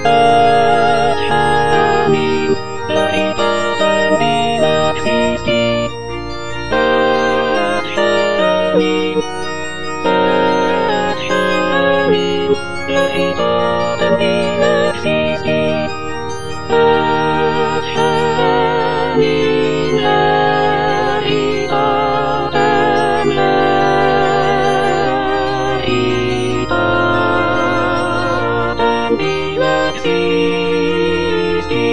Adhanim, lahitapan pinagsisi. Adhanim, adhanim, lahitapan pinagsisi. Adhanim, lahitapan, lahitapan pinagsisi.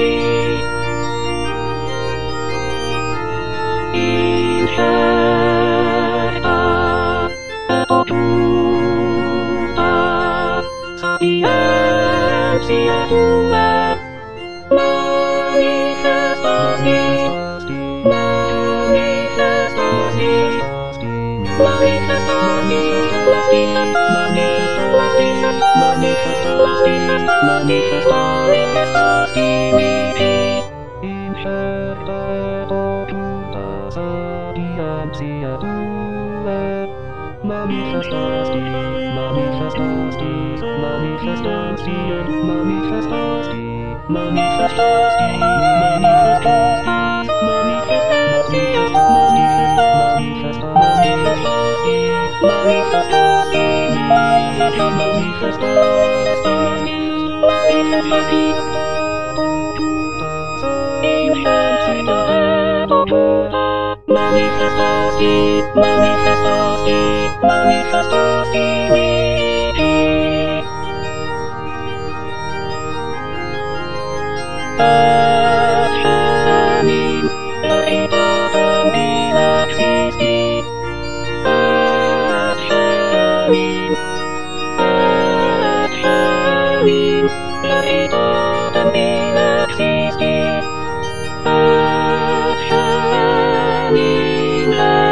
Insya'Allah atau dusta, sapiensia Tuhan, manifestasi, manifestasi, manifestasi, manifestasi, manifestasi mimpi. Insya'Allah atau dusta, sapiensia Tuhan, manifestasi, manifestasi, manifestasi, manifestasi, manifestasi, manifestasi, manifestasi, manifestasi, manifestasi, manifestasi, manifestasi, manifestasi, manifestasi mimpi. Adhanim, lahitapan pinagsisi. Adhanim, adhanim, lahitapan pinagsisi. Adhanim,